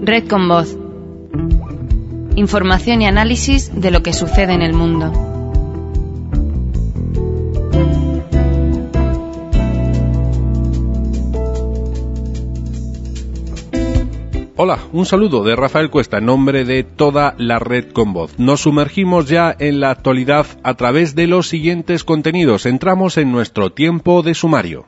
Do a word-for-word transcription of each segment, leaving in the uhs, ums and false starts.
Red con Voz. Información y análisis de lo que sucede en el mundo. Hola, un saludo de Rafael Cuesta en nombre de toda la Red con Voz. Nos sumergimos ya en la actualidad a través de los siguientes contenidos. Entramos en nuestro tiempo de sumario.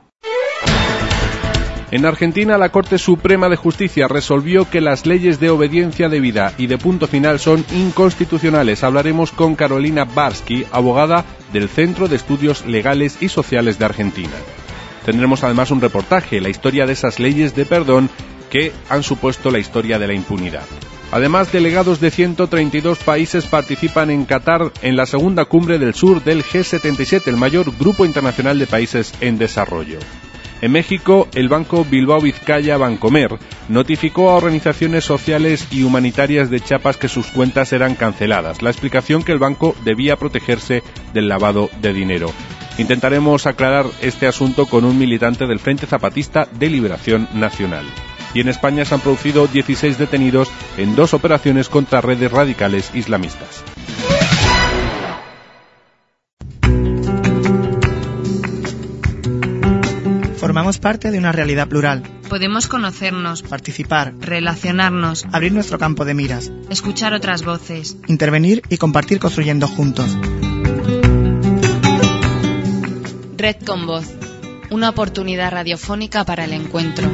En Argentina, la Corte Suprema de Justicia resolvió que las leyes de obediencia debida y de punto final son inconstitucionales. Hablaremos con Carolina Barsky, abogada del Centro de Estudios Legales y Sociales de Argentina. Tendremos además un reportaje, la historia de esas leyes de perdón que han supuesto la historia de la impunidad. Además, delegados de ciento treinta y dos países participan en Qatar en la segunda cumbre del sur del G setenta y siete, el mayor grupo internacional de países en desarrollo. En México, el Banco Bilbao Vizcaya Bancomer notificó a organizaciones sociales y humanitarias de Chiapas que sus cuentas eran canceladas. La explicación que el banco debía protegerse del lavado de dinero. Intentaremos aclarar este asunto con un militante del Frente Zapatista de Liberación Nacional. Y en España se han producido dieciséis detenidos en dos operaciones contra redes radicales islamistas. Formamos parte de una realidad plural. Podemos conocernos, participar, relacionarnos, abrir nuestro campo de miras, escuchar otras voces, intervenir y compartir construyendo juntos. Red con Voz, una oportunidad radiofónica para el encuentro.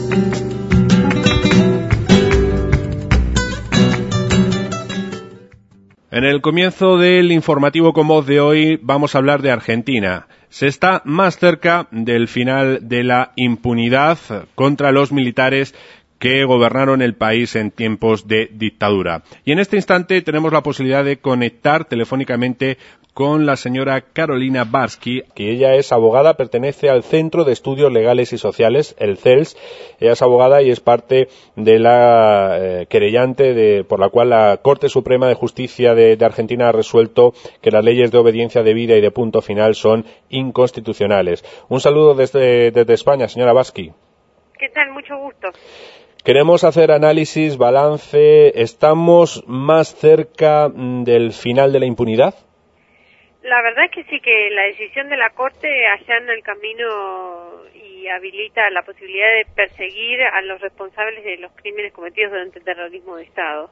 En el comienzo del informativo con voz de hoy vamos a hablar de Argentina. Se está más cerca del final de la impunidad contra los militares que gobernaron el país en tiempos de dictadura. Y en este instante tenemos la posibilidad de conectar telefónicamente con la señora Carolina Barsky, que ella es abogada, pertenece al Centro de Estudios Legales y Sociales, el C E L S. Ella es abogada y es parte de la eh, querellante de, por la cual la Corte Suprema de Justicia de, de Argentina ha resuelto que las leyes de obediencia debida y de punto final son inconstitucionales. Un saludo desde, desde España, señora Barsky. ¿Qué tal? Mucho gusto. Queremos hacer análisis, balance. ¿Estamos más cerca del final de la impunidad? La verdad es que sí, que la decisión de la Corte allana el camino y habilita la posibilidad de perseguir a los responsables de los crímenes cometidos durante el terrorismo de Estado.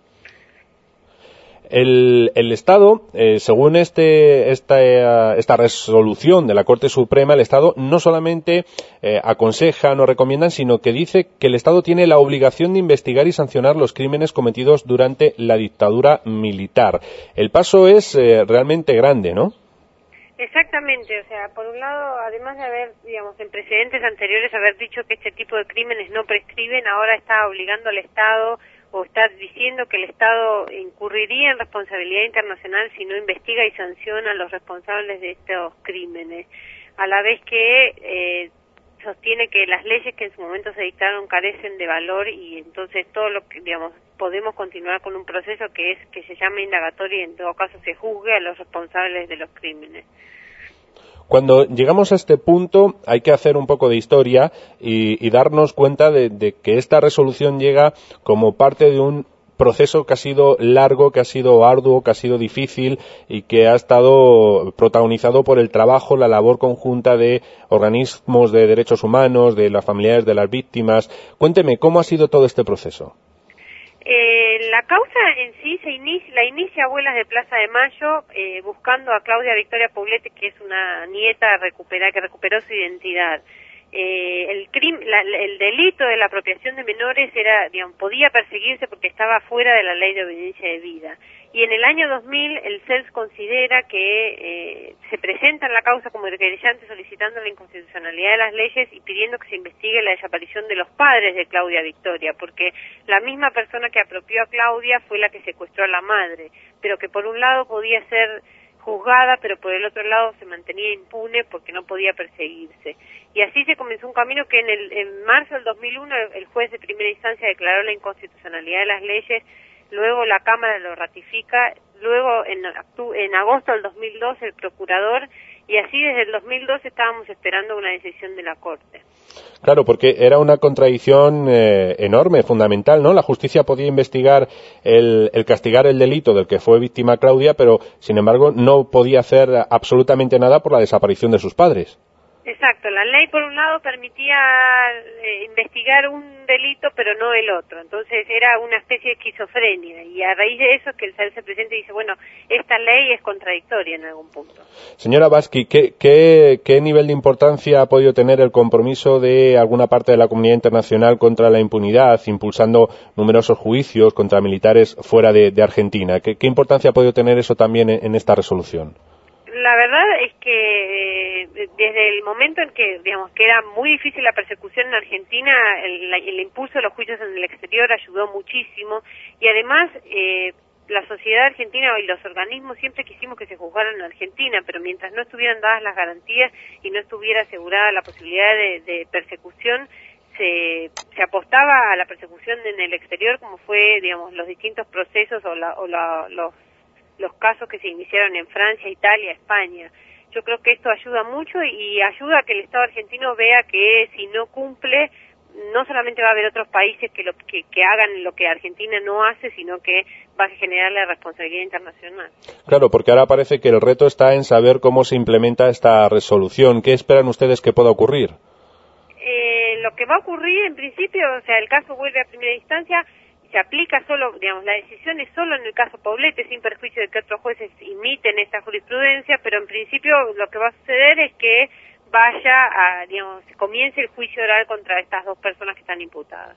El, el Estado, eh, según este, esta, esta resolución de la Corte Suprema, el Estado no solamente eh, aconseja, no recomienda, sino que dice que el Estado tiene la obligación de investigar y sancionar los crímenes cometidos durante la dictadura militar. El paso es eh, realmente grande, ¿no? Exactamente, o sea, por un lado, además de haber, digamos, en precedentes anteriores haber dicho que este tipo de crímenes no prescriben, ahora está obligando al Estado o está diciendo que el Estado incurriría en responsabilidad internacional si no investiga y sanciona a los responsables de estos crímenes, a la vez que eh, sostiene que las leyes que en su momento se dictaron carecen de valor y entonces todo lo que, digamos, podemos continuar con un proceso que es que se llama indagatoria y en todo caso se juzgue a los responsables de los crímenes. Cuando llegamos a este punto hay que hacer un poco de historia y, y darnos cuenta de, de que esta resolución llega como parte de un proceso que ha sido largo, que ha sido arduo, que ha sido difícil y que ha estado protagonizado por el trabajo, la labor conjunta de organismos de derechos humanos, de las familiares de las víctimas. Cuénteme, ¿cómo ha sido todo este proceso? Eh, la causa en sí se inicia, la inicia Abuelas de Plaza de Mayo eh, buscando a Claudia Victoria Poblete, que es una nieta recupera, que recuperó su identidad. Eh, el, crim, la, el delito de la apropiación de menores era, digamos, podía perseguirse porque estaba fuera de la ley de obediencia debida. Y en el año dos mil el C E L S considera que eh, se presenta en la causa como querellante solicitando la inconstitucionalidad de las leyes y pidiendo que se investigue la desaparición de los padres de Claudia Victoria, porque la misma persona que apropió a Claudia fue la que secuestró a la madre, pero que por un lado podía ser juzgada, pero por el otro lado se mantenía impune porque no podía perseguirse. Y así se comenzó un camino que en, el, en marzo del dos mil uno el juez de primera instancia declaró la inconstitucionalidad de las leyes, luego la Cámara lo ratifica, luego en, en agosto del dos mil dos el procurador y así desde el dos mil dos estábamos esperando una decisión de la Corte. Claro, porque era una contradicción eh, enorme, fundamental, ¿no? La justicia podía investigar el, el castigar el delito del que fue víctima Claudia, pero, sin embargo, no podía hacer absolutamente nada por la desaparición de sus padres. Exacto, la ley por un lado permitía eh, investigar un delito pero no el otro, entonces era una especie de esquizofrenia y a raíz de eso es que el saberse presente dice, bueno, esta ley es contradictoria en algún punto. Señora Baski, ¿qué, qué, qué nivel de importancia ha podido tener el compromiso de alguna parte de la comunidad internacional contra la impunidad, impulsando numerosos juicios contra militares fuera de, de Argentina? ¿Qué, ¿Qué importancia ha podido tener eso también en, en esta resolución? La verdad es que eh, desde el momento en que, digamos, que era muy difícil la persecución en Argentina, el, el impulso de los juicios en el exterior ayudó muchísimo y además eh, la sociedad argentina y los organismos siempre quisimos que se juzgaran en Argentina, pero mientras no estuvieran dadas las garantías y no estuviera asegurada la posibilidad de, de persecución, se, se apostaba a la persecución en el exterior, como fue, digamos, los distintos procesos o, la, o la, los los casos que se iniciaron en Francia, Italia, España. Yo creo que esto ayuda mucho y ayuda a que el Estado argentino vea que si no cumple, no solamente va a haber otros países que, lo, que, que hagan lo que Argentina no hace, sino que va a generar la responsabilidad internacional. Claro, porque ahora parece que el reto está en saber cómo se implementa esta resolución. ¿Qué esperan ustedes que pueda ocurrir? Eh, lo que va a ocurrir en principio, o sea, el caso vuelve a primera instancia, se aplica solo, digamos, la decisión es solo en el caso Poblete, sin perjuicio de que otros jueces imiten esta jurisprudencia, pero en principio lo que va a suceder es que vaya a, digamos, comience el juicio oral contra estas dos personas que están imputadas.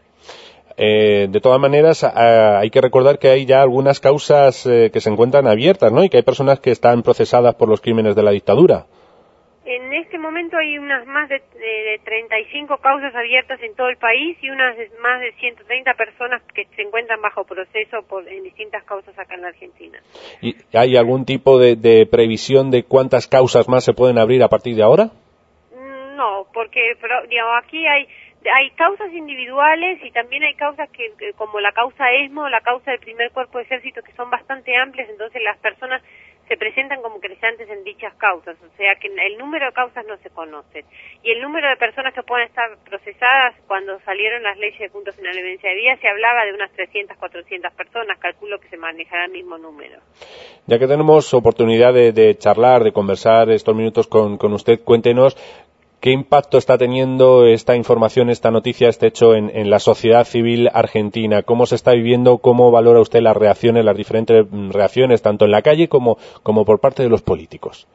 Eh, de todas maneras, a, hay que recordar que hay ya algunas causas eh, que se encuentran abiertas, ¿no? Y que hay personas que están procesadas por los crímenes de la dictadura. En este momento hay unas más de, de, de treinta y cinco causas abiertas en todo el país y unas de, más de ciento treinta personas que se encuentran bajo proceso por, en distintas causas acá en la Argentina. ¿Y hay algún tipo de, de previsión de cuántas causas más se pueden abrir a partir de ahora? No, porque pero, digamos, aquí hay hay causas individuales y también hay causas que, como la causa ESMO, la causa del primer cuerpo de ejército, que son bastante amplias, entonces las personas se presentan como creyentes en dichas causas, o sea que el número de causas no se conoce. Y el número de personas que pueden estar procesadas, cuando salieron las leyes de punto final de evidencia de vida, se hablaba de unas trescientas, cuatrocientas personas, calculo que se manejará el mismo número. Ya que tenemos oportunidad de, de charlar, de conversar estos minutos con, con usted, cuéntenos ¿qué impacto está teniendo esta información, esta noticia, este hecho en, en la sociedad civil argentina? ¿Cómo se está viviendo? ¿Cómo valora usted las reacciones, las diferentes reacciones, tanto en la calle como, como por parte de los políticos?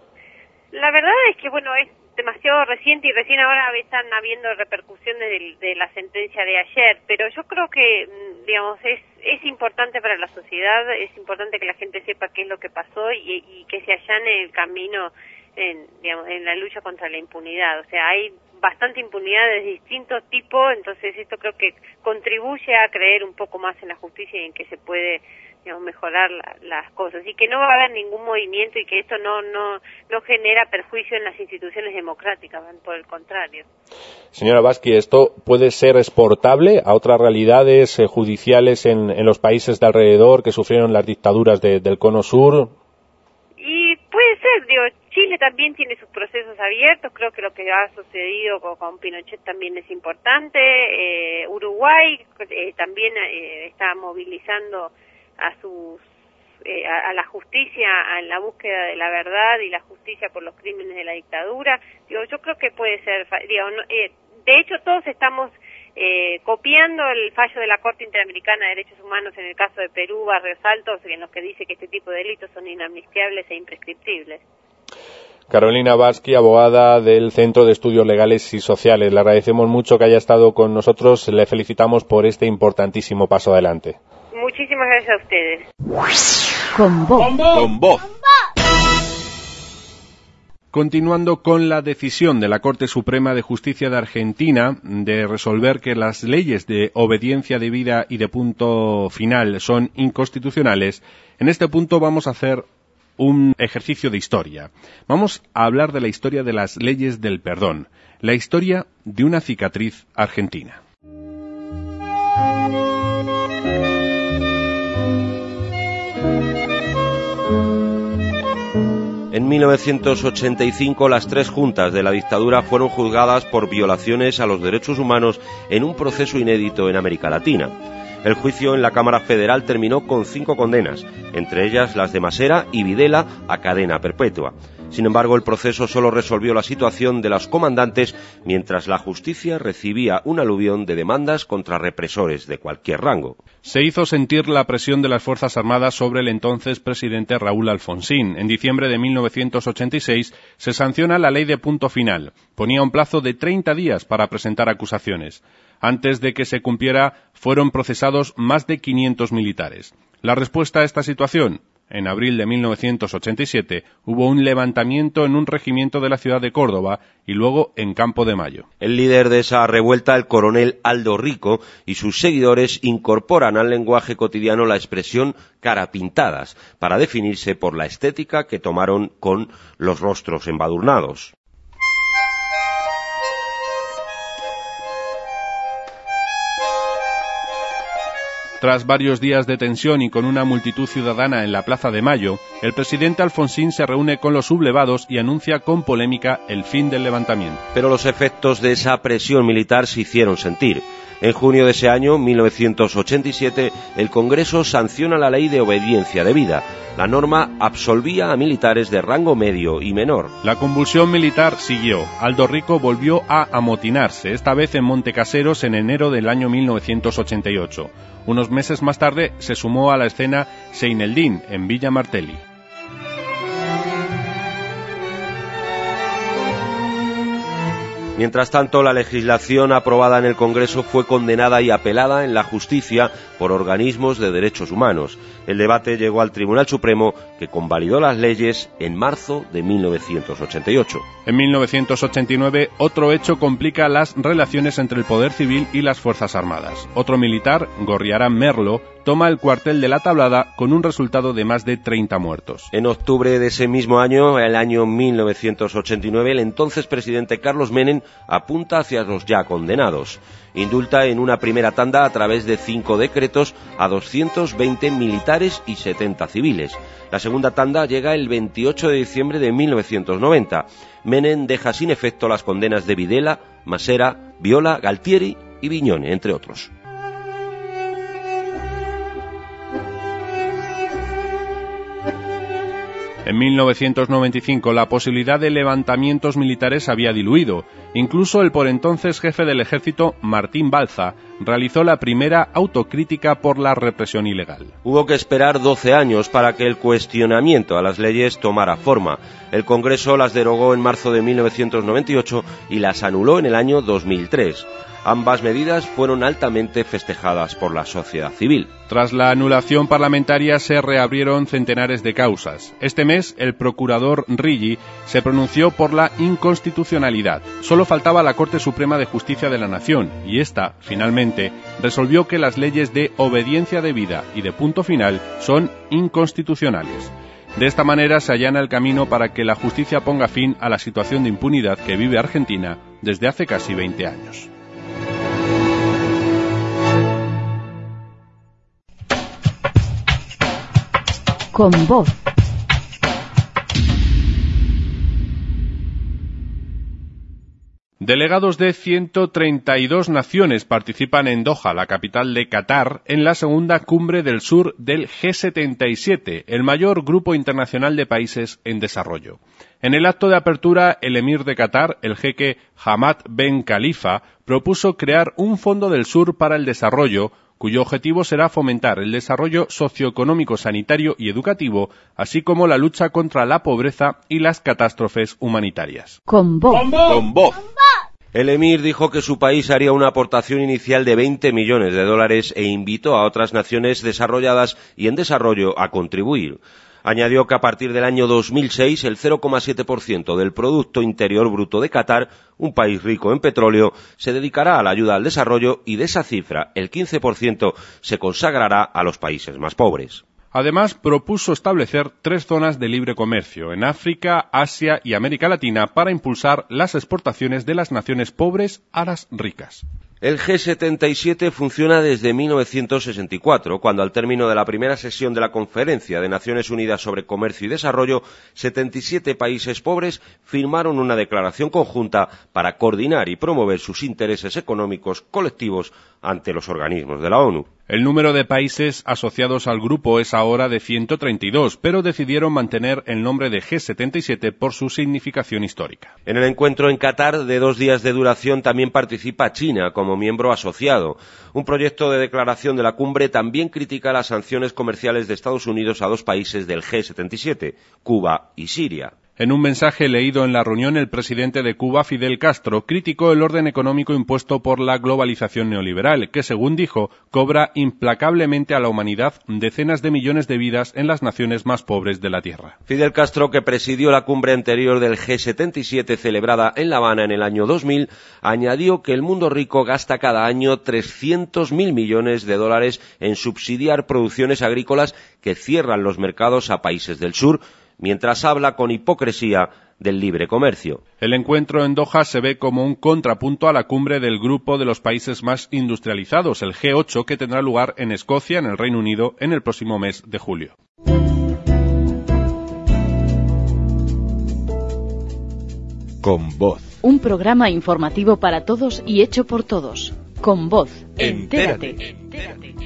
La verdad es que, bueno, es demasiado reciente y recién ahora están habiendo repercusiones de, de la sentencia de ayer, pero yo creo que, digamos, es, es importante para la sociedad, es importante que la gente sepa qué es lo que pasó y, y que se allane el camino en, digamos, en la lucha contra la impunidad. O sea, hay bastante impunidad de distintos tipos, entonces esto creo que contribuye a creer un poco más en la justicia y en que se puede, digamos, mejorar la, las cosas y que no va a haber ningún movimiento y que esto no no no genera perjuicio en las instituciones democráticas, por el contrario. Señora Baski, ¿esto puede ser exportable a otras realidades eh, judiciales en, en los países de alrededor que sufrieron las dictaduras de, del Cono Sur? Y puede ser, digo, Chile también tiene sus procesos abiertos, creo que lo que ha sucedido con, con Pinochet también es importante, eh, Uruguay eh, también eh, está movilizando a sus eh, a, a la justicia en la búsqueda de la verdad y la justicia por los crímenes de la dictadura. Digo, yo creo que puede ser, digo, no, eh, de hecho todos estamos Eh, copiando el fallo de la Corte Interamericana de Derechos Humanos en el caso de Perú, Barrios Altos, en los que dice que este tipo de delitos son inamnistiables e imprescriptibles. Carolina Baski, abogada del Centro de Estudios Legales y Sociales. Le agradecemos mucho que haya estado con nosotros. Le felicitamos por este importantísimo paso adelante. Muchísimas gracias a ustedes. Con voz. Con voz. Con voz. Continuando con la decisión de la Corte Suprema de Justicia de Argentina de resolver que las leyes de obediencia debida y de punto final son inconstitucionales, en este punto vamos a hacer un ejercicio de historia. Vamos a hablar de la historia de las leyes del perdón, la historia de una cicatriz argentina. En mil novecientos ochenta y cinco, las tres juntas de la dictadura fueron juzgadas por violaciones a los derechos humanos en un proceso inédito en América Latina. El juicio en la Cámara Federal terminó con cinco condenas, entre ellas las de Masera y Videla a cadena perpetua. Sin embargo, el proceso solo resolvió la situación de los comandantes, mientras la justicia recibía un aluvión de demandas contra represores de cualquier rango. Se hizo sentir la presión de las Fuerzas Armadas sobre el entonces presidente Raúl Alfonsín. En diciembre de mil novecientos ochenta y seis se sanciona la ley de punto final. Ponía un plazo de treinta días para presentar acusaciones. Antes de que se cumpliera, fueron procesados más de quinientos militares. La respuesta a esta situación: en abril de mil novecientos ochenta y siete hubo un levantamiento en un regimiento de la ciudad de Córdoba y luego en Campo de Mayo. El líder de esa revuelta, el coronel Aldo Rico, y sus seguidores incorporan al lenguaje cotidiano la expresión cara pintadas para definirse por la estética que tomaron con los rostros embadurnados. Tras varios días de tensión y con una multitud ciudadana en la Plaza de Mayo, el presidente Alfonsín se reúne con los sublevados y anuncia con polémica el fin del levantamiento. Pero los efectos de esa presión militar se hicieron sentir. En junio de ese año, mil novecientos ochenta y siete, el Congreso sanciona la Ley de Obediencia Debida. La norma absolvía a militares de rango medio y menor. La convulsión militar siguió. Aldo Rico volvió a amotinarse, esta vez en Montecaseros en enero del año mil novecientos ochenta y ocho. Unos meses más tarde se sumó a la escena Seineldín, en Villa Martelli. Mientras tanto, la legislación aprobada en el Congreso fue condenada y apelada en la justicia por organismos de derechos humanos. El debate llegó al Tribunal Supremo, que convalidó las leyes en marzo de mil novecientos ochenta y ocho. En mil novecientos ochenta y nueve, otro hecho complica las relaciones entre el poder civil y las Fuerzas Armadas. Otro militar, Gorriarán Merlo, toma el cuartel de la Tablada con un resultado de más de treinta muertos. En octubre de ese mismo año, el año mil novecientos ochenta y nueve, el entonces presidente Carlos Menem apunta hacia los ya condenados. Indulta en una primera tanda a través de cinco decretos a doscientos veinte militares y setenta civiles. La segunda tanda llega el veintiocho de diciembre de mil novecientos noventa. Menem deja sin efecto las condenas de Videla, Masera, Viola, Galtieri y Viñone, entre otros. En mil novecientos noventa y cinco la posibilidad de levantamientos militares había diluido. Incluso el por entonces jefe del ejército, Martín Balza, realizó la primera autocrítica por la represión ilegal. Hubo que esperar doce años para que el cuestionamiento a las leyes tomara forma. El Congreso las derogó en marzo de mil novecientos noventa y ocho y las anuló en el año dos mil tres. Ambas medidas fueron altamente festejadas por la sociedad civil. Tras la anulación parlamentaria se reabrieron centenares de causas. Este mes el procurador Riggi se pronunció por la inconstitucionalidad. Solo faltaba la Corte Suprema de Justicia de la Nación y esta, finalmente, resolvió que las leyes de obediencia debida y de punto final son inconstitucionales. De esta manera se allana el camino para que la justicia ponga fin a la situación de impunidad que vive Argentina desde hace casi veinte años. Con voz. Delegados de ciento treinta y dos naciones participan en Doha, la capital de Qatar, en la segunda cumbre del sur del G setenta y siete, el mayor grupo internacional de países en desarrollo. En el acto de apertura, el emir de Qatar, el jeque Hamad Ben Khalifa, propuso crear un fondo del sur para el desarrollo, cuyo objetivo será fomentar el desarrollo socioeconómico, sanitario y educativo, así como la lucha contra la pobreza y las catástrofes humanitarias. Con voz. Con voz. El emir dijo que su país haría una aportación inicial de veinte millones de dólares e invitó a otras naciones desarrolladas y en desarrollo a contribuir. Añadió que a partir del año dos mil seis el cero coma siete por ciento del Producto Interior Bruto de Qatar, un país rico en petróleo, se dedicará a la ayuda al desarrollo y de esa cifra el quince por ciento se consagrará a los países más pobres. Además, propuso establecer tres zonas de libre comercio en África, Asia y América Latina para impulsar las exportaciones de las naciones pobres a las ricas. El G setenta y siete funciona desde mil novecientos sesenta y cuatro, cuando al término de la primera sesión de la Conferencia de Naciones Unidas sobre Comercio y Desarrollo, setenta y siete países pobres firmaron una declaración conjunta para coordinar y promover sus intereses económicos colectivos ante los organismos de la ONU. El número de países asociados al grupo es ahora de ciento treinta y dos, pero decidieron mantener el nombre de G setenta y siete por su significación histórica. En el encuentro en Qatar, de dos días de duración, también participa China como miembro asociado. Un proyecto de declaración de la cumbre también critica las sanciones comerciales de Estados Unidos a dos países del G setenta y siete, Cuba y Siria. En un mensaje leído en la reunión, el presidente de Cuba, Fidel Castro, criticó el orden económico impuesto por la globalización neoliberal, que, según dijo, cobra implacablemente a la humanidad decenas de millones de vidas en las naciones más pobres de la Tierra. Fidel Castro, que presidió la cumbre anterior del G setenta y siete celebrada en La Habana en el año dos mil, añadió que el mundo rico gasta cada año trescientos mil millones de dólares en subsidiar producciones agrícolas que cierran los mercados a países del sur, mientras habla con hipocresía del libre comercio. El encuentro en Doha se ve como un contrapunto a la cumbre del grupo de los países más industrializados, el G ocho, que tendrá lugar en Escocia, en el Reino Unido, en el próximo mes de julio. Con Voz. Un programa informativo para todos y hecho por todos. Con Voz. Entérate. Entérate.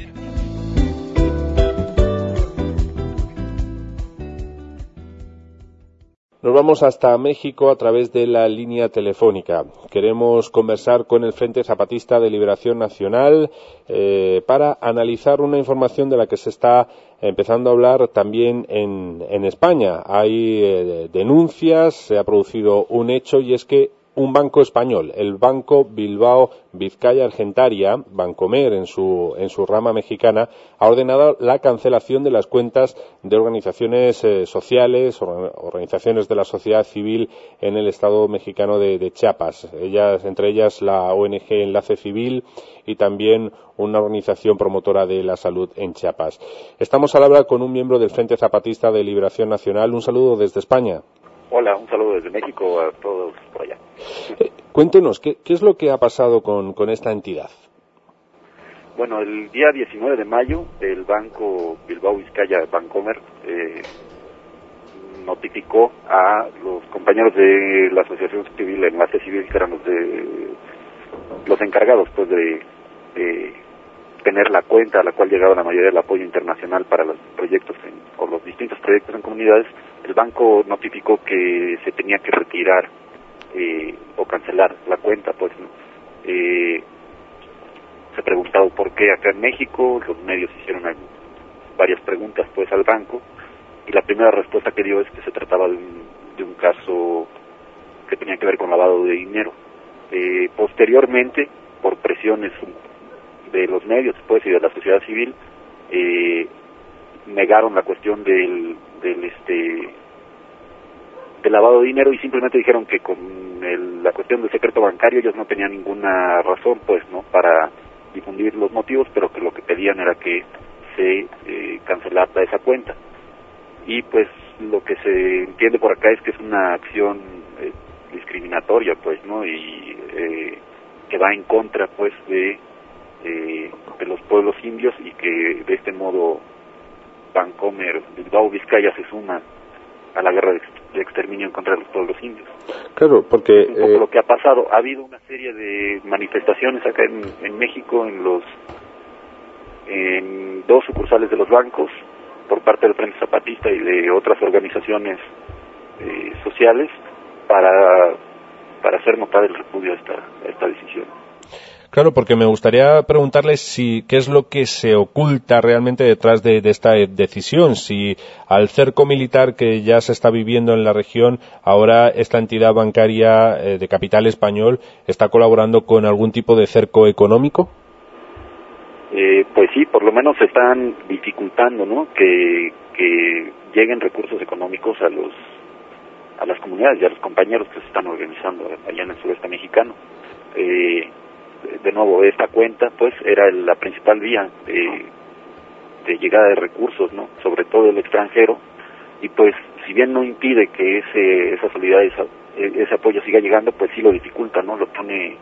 Nos vamos hasta México a través de la línea telefónica. Queremos conversar con el Frente Zapatista de Liberación Nacional eh, para analizar una información de la que se está empezando a hablar también en, en España. Hay eh, denuncias, se ha producido un hecho, y es que un banco español, el Banco Bilbao Vizcaya Argentaria, Bancomer en su, en su rama mexicana, ha ordenado la cancelación de las cuentas de organizaciones eh, sociales, or, organizaciones de la sociedad civil en el estado mexicano de, de Chiapas. Ellas, entre ellas la O N G Enlace Civil y también una organización promotora de la salud en Chiapas. Estamos al hablar con un miembro del Frente Zapatista de Liberación Nacional. Un saludo desde España. Hola, un saludo desde México a todos por allá. Eh, cuéntenos, ¿qué, ¿qué es lo que ha pasado con, con esta entidad? Bueno, el día diecinueve de mayo, el Banco Bilbao Vizcaya Bancomer eh, notificó a los compañeros de la Asociación Civil, Enlace Civil, que eran los, de, los encargados pues de, de tener la cuenta a la cual llegaba la mayoría del apoyo internacional para los proyectos en, o los distintos proyectos en comunidades. El banco notificó que se tenía que retirar eh, o cancelar la cuenta, pues, ¿no? Eh, se ha preguntado por qué acá en México, los medios hicieron varias preguntas, pues, al banco, y la primera respuesta que dio es que se trataba de un, de un caso que tenía que ver con lavado de dinero. Eh, posteriormente, por presiones de los medios, pues, y de la sociedad civil, eh, negaron la cuestión del del este del lavado de dinero y simplemente dijeron que con el, la cuestión del secreto bancario ellos no tenían ninguna razón, pues, no para difundir los motivos, pero que lo que pedían era que se eh, cancelara esa cuenta. Y pues lo que se entiende por acá es que es una acción eh, discriminatoria, pues, no, y eh, que va en contra, pues, de eh, de los pueblos indios, y que de este modo Bancomer Bilbao Vizcaya se suma a la guerra de exterminio en contra de los pueblos indios. Claro, porque es un poco eh... lo que ha pasado. Ha habido una serie de manifestaciones acá en, en México, en los en dos sucursales de los bancos, por parte del Frente Zapatista y de otras organizaciones eh, sociales, para para hacer notar el repudio a esta, a esta decisión. Claro, porque me gustaría preguntarles si qué es lo que se oculta realmente detrás de, de esta decisión. Si al cerco militar que ya se está viviendo en la región, ahora esta entidad bancaria eh, de capital español está colaborando con algún tipo de cerco económico. Eh, pues sí, por lo menos están dificultando, ¿no?, que, que lleguen recursos económicos a los a las comunidades y a los compañeros que se están organizando allá en el sureste mexicano. Eh, de nuevo, esta cuenta pues era la principal vía de, de llegada de recursos, ¿no?, sobre todo del extranjero, y pues si bien no impide que ese esa solidaridad, esa, ese apoyo siga llegando, pues sí lo dificulta, ¿no?, lo pone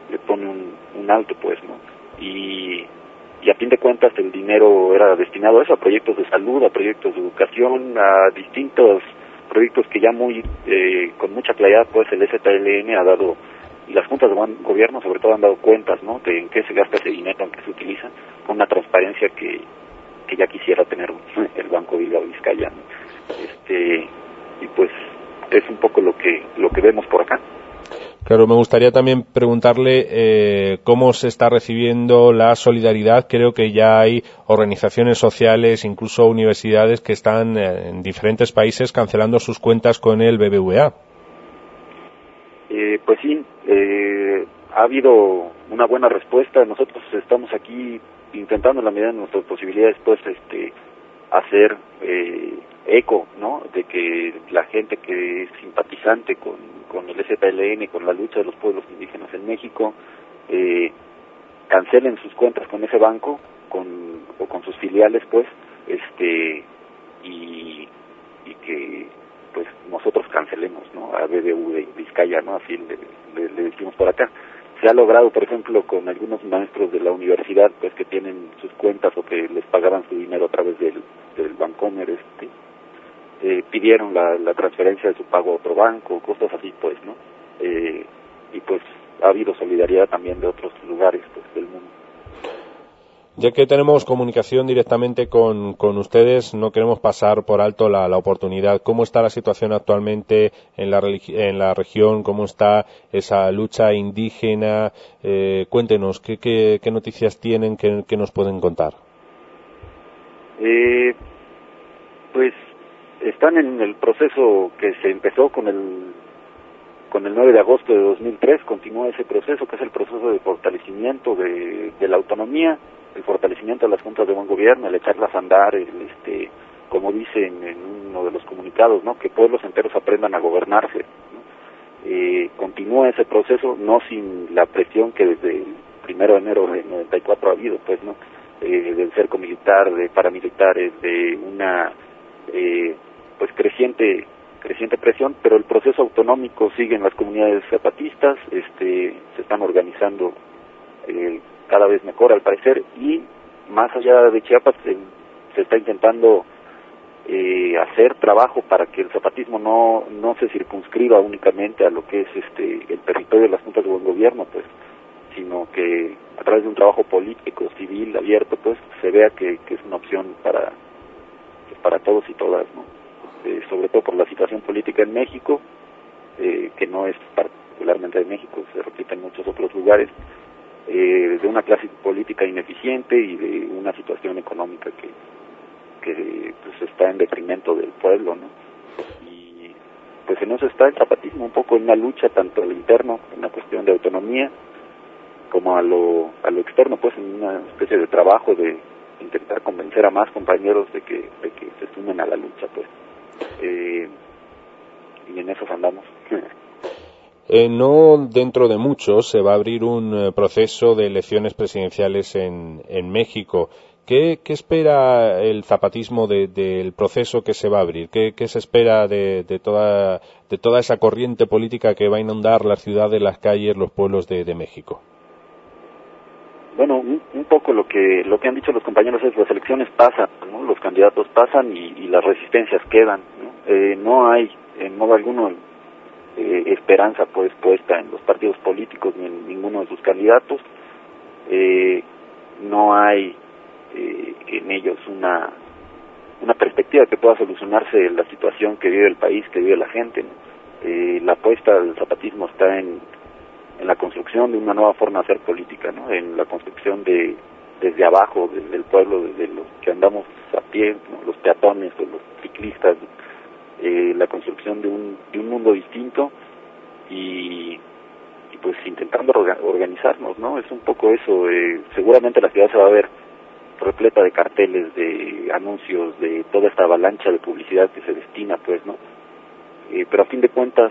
le pone un, un alto, pues, ¿no? Y, y a fin de cuentas el dinero era destinado a eso, a proyectos de salud, a proyectos de educación, a distintos proyectos que ya muy, eh, con mucha claridad, pues, el S T L N ha dado, y las juntas de gobierno sobre todo han dado cuentas, ¿no?, de en qué se gasta ese dinero, en qué se utiliza, con una transparencia que, que ya quisiera tener el Banco Bilbao Vizcaya, ¿no? Este, y pues es un poco lo que lo que vemos por acá. Claro, me gustaría también preguntarle eh, cómo se está recibiendo la solidaridad. Creo que ya hay organizaciones sociales, incluso universidades, que están eh, en diferentes países cancelando sus cuentas con el B B V A. Eh, pues sí, eh, ha habido una buena respuesta. Nosotros estamos aquí intentando, en la medida de nuestras posibilidades, pues, este, hacer eh, eco, ¿no?, de que la gente que es simpatizante con, con el S T L N, con la lucha de los pueblos indígenas en México, eh, cancelen sus cuentas con ese banco, con, o con sus filiales, pues, este, y, y que, pues, nosotros cancelemos, ¿no?, a B B V de Vizcaya, ¿no?, así le, le, le decimos por acá. Se ha logrado, por ejemplo, con algunos maestros de la universidad, pues, que tienen sus cuentas o que les pagaban su dinero a través del, del Bancomer, este, eh, pidieron la, la transferencia de su pago a otro banco, cosas así, pues, ¿no? Eh, y pues ha habido solidaridad también de otros lugares, pues, del mundo. Ya que tenemos comunicación directamente con, con ustedes, no queremos pasar por alto la, la oportunidad. ¿Cómo está la situación actualmente en la, en la región? ¿Cómo está esa lucha indígena? Eh, cuéntenos, ¿qué, qué, qué noticias tienen que, que nos pueden contar? Eh, pues están en el proceso que se empezó con el con el nueve de agosto de dos mil tres, continúa ese proceso, que es el proceso de fortalecimiento de, de la autonomía, el fortalecimiento de las juntas de buen gobierno, el echarlas a andar, el, este, como dicen en uno de los comunicados, ¿no?, que pueblos enteros aprendan a gobernarse, ¿no? Eh, continúa ese proceso, no sin la presión que desde el primero de enero de noventa y cuatro ha habido, pues, ¿no?, eh, del cerco militar, de paramilitares, de una, eh, pues, creciente creciente presión, pero el proceso autonómico sigue en las comunidades zapatistas, este, se están organizando eh, cada vez mejor al parecer, y más allá de Chiapas se, se está intentando eh, hacer trabajo para que el zapatismo no no se circunscriba únicamente a lo que es este el territorio de las juntas de buen gobierno, pues, sino que a través de un trabajo político, civil, abierto, pues, se vea que, que es una opción para, pues, para todos y todas, ¿no? Eh, sobre todo por la situación política en México, eh, que no es particularmente de México, se repite en muchos otros lugares, eh, de una clase política ineficiente y de una situación económica que, que pues, está en detrimento del pueblo, ¿no? Y pues en eso está el zapatismo, un poco en una lucha tanto a lo interno, en una cuestión de autonomía, como a lo, a lo externo, pues en una especie de trabajo de intentar convencer a más compañeros de que, de que se sumen a la lucha, pues. Eh, y en eso andamos. Eh, no dentro de mucho se va a abrir un eh, proceso de elecciones presidenciales en, en México. ¿Qué, ¿Qué espera el zapatismo de, del proceso que se va a abrir? ¿Qué, qué se espera de, de, toda, de toda esa corriente política que va a inundar las ciudades, las calles, los pueblos de, de México? Bueno, un, un poco lo que lo que han dicho los compañeros es las elecciones pasan, ¿no? Los candidatos pasan y, y las resistencias quedan, ¿no? Eh, no hay en modo alguno eh, esperanza, pues, puesta en los partidos políticos ni en ninguno de sus candidatos. Eh, no hay eh, en ellos una una perspectiva que pueda solucionarse la situación que vive el país, que vive la gente, ¿no? Eh, la apuesta del zapatismo está en en la construcción de una nueva forma de hacer política, ¿no? En la construcción de desde abajo, desde el pueblo, desde los que andamos a pie, ¿no?, los peatones o los ciclistas, eh, la construcción de un de un mundo distinto y, y pues intentando orga, organizarnos, ¿no? Es un poco eso. Eh, seguramente la ciudad se va a ver repleta de carteles, de anuncios, de toda esta avalancha de publicidad que se destina, pues, ¿no? Eh, pero a fin de cuentas,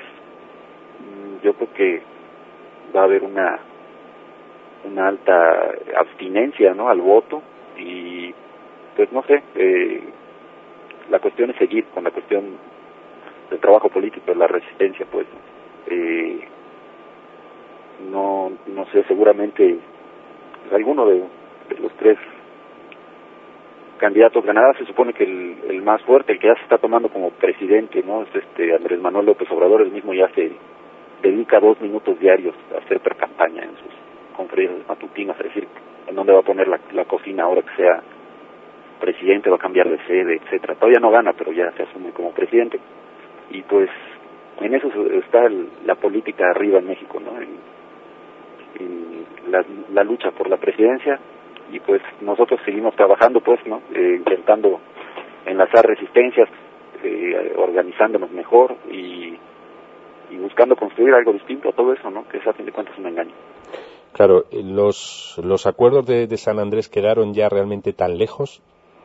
yo creo que va a haber una una alta abstinencia, ¿no?, al voto, y pues no sé, eh, la cuestión es seguir con la cuestión del trabajo político, de la resistencia, pues. Eh, no no sé, seguramente pues, alguno de, de los tres candidatos ganará. Se supone que el, el más fuerte, el que ya se está tomando como presidente, ¿no? Es este Andrés Manuel López Obrador. El mismo ya se dedica dos minutos diarios a hacer precampaña en sus conferencias matutinas, es decir, en dónde va a poner la, la cocina ahora que sea presidente, va a cambiar de sede, etcétera. Todavía no gana, pero ya se asume como presidente. Y pues en eso está el, la política arriba en México, ¿no? En, en la, la lucha por la presidencia, y pues nosotros seguimos trabajando, pues, ¿no? Eh, intentando enlazar resistencias, eh, organizándonos mejor y, y buscando construir algo distinto a todo eso, ¿no? Que es a fin de cuentas un engaño. Claro, ¿los, los acuerdos de, de San Andrés quedaron ya realmente tan lejos?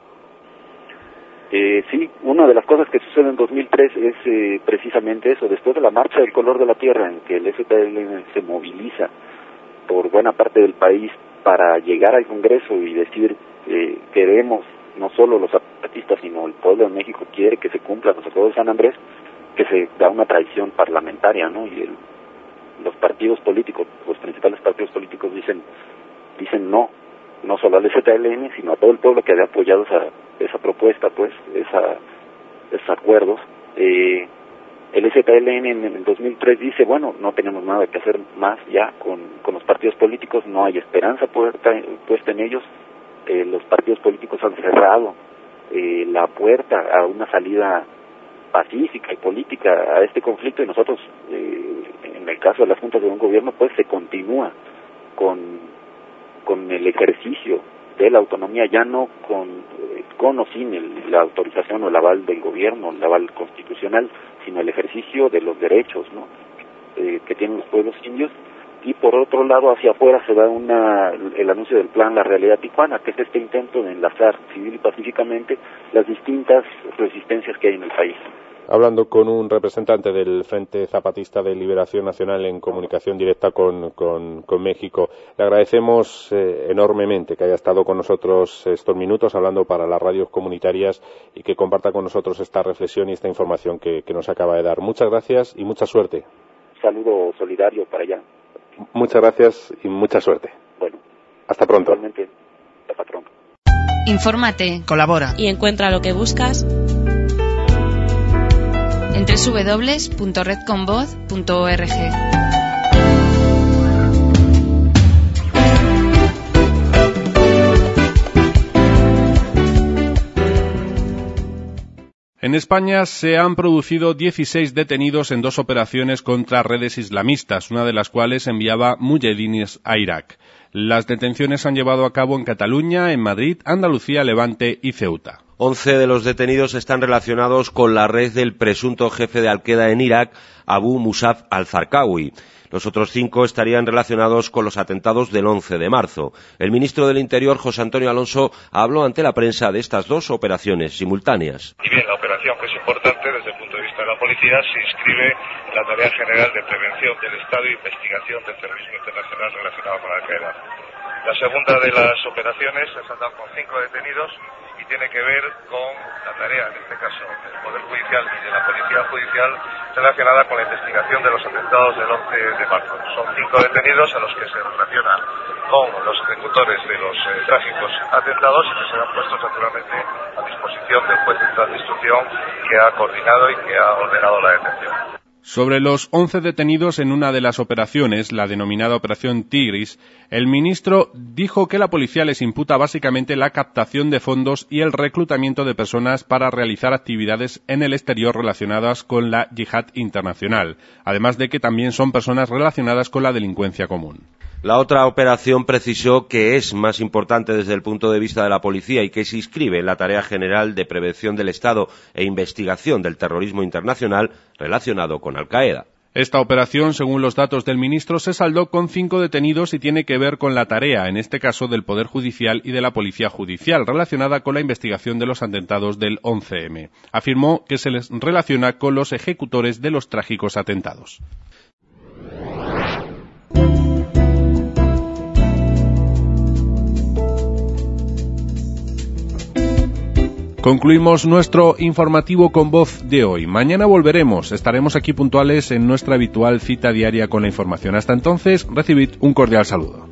Eh, sí, una de las cosas que sucede en dos mil tres es eh, precisamente eso. Después de la marcha del color de la tierra, en que el F T L N se moviliza por buena parte del país para llegar al Congreso y decir eh, queremos, no solo los zapatistas, sino el pueblo de México quiere que se cumplan los acuerdos de San Andrés, que se da una traición parlamentaria, ¿no? Y el, los partidos políticos, los principales partidos políticos dicen dicen no, no solo al F T L N, sino a todo el pueblo que había apoyado esa esa propuesta, pues, esa esos acuerdos. Eh, el F T L N en el dos mil tres dice, bueno, no tenemos nada que hacer más ya con, con los partidos políticos, no hay esperanza puesta, puesta en ellos, eh, los partidos políticos han cerrado eh, la puerta a una salida pacífica y política a este conflicto, y nosotros, eh, en el caso de las juntas de un gobierno, pues se continúa con, con el ejercicio de la autonomía, ya no con, eh, con o sin el, la autorización o el aval del gobierno, el aval constitucional, sino el ejercicio de los derechos, ¿no? Eh, que tienen los pueblos indios. Y por otro lado, hacia afuera se da una, el anuncio del plan La Realidad Tijuana, que es este intento de enlazar civil y pacíficamente las distintas resistencias que hay en el país. Hablando con un representante del Frente Zapatista de Liberación Nacional en comunicación directa con, con, con México, le agradecemos eh, enormemente que haya estado con nosotros estos minutos hablando para las radios comunitarias y que comparta con nosotros esta reflexión y esta información que, que nos acaba de dar. Muchas gracias y mucha suerte. Saludo solidario para allá. Muchas gracias y mucha suerte. Bueno. Hasta pronto. Igualmente. Hasta pronto. Infórmate. Colabora. Y encuentra lo que buscas en doble u doble u doble u punto red con voz punto org. En España se han producido dieciséis detenidos en dos operaciones contra redes islamistas, una de las cuales enviaba mujahidines a Irak. Las detenciones se han llevado a cabo en Cataluña, en Madrid, Andalucía, Levante y Ceuta. Once de los detenidos están relacionados con la red del presunto jefe de Al-Qaeda en Irak, Abu Musab al-Zarqawi. Los otros cinco estarían relacionados con los atentados del once de marzo. El ministro del Interior, José Antonio Alonso, habló ante la prensa de estas dos operaciones simultáneas. Y bien, la operación, que es importante desde el punto de vista de la policía, se inscribe en la tarea general de prevención del Estado e investigación del terrorismo internacional relacionado con Al-Qaeda. La segunda de las operaciones se ha dado con cinco detenidos y tiene que ver con la tarea, en este caso, del Poder Judicial y de la Policía Judicial relacionada con la investigación de los atentados del once de marzo. Son cinco detenidos a los que se relaciona con los ejecutores de los eh, trágicos atentados y que serán puestos naturalmente a disposición del juez central de instrucción que ha coordinado y que ha ordenado la detención. Sobre los once detenidos en una de las operaciones, la denominada Operación Tigris, el ministro dijo que la policía les imputa básicamente la captación de fondos y el reclutamiento de personas para realizar actividades en el exterior relacionadas con la yihad internacional, además de que también son personas relacionadas con la delincuencia común. La otra operación precisó que es más importante desde el punto de vista de la policía y que se inscribe en la tarea general de prevención del Estado e investigación del terrorismo internacional relacionado con Al-Qaeda. Esta operación, según los datos del ministro, se saldó con cinco detenidos y tiene que ver con la tarea, en este caso del Poder Judicial y de la Policía Judicial, relacionada con la investigación de los atentados del once eme. Afirmó que se les relaciona con los ejecutores de los trágicos atentados. Concluimos nuestro informativo con voz de hoy. Mañana volveremos, estaremos aquí puntuales en nuestra habitual cita diaria con la información. Hasta entonces, recibid un cordial saludo.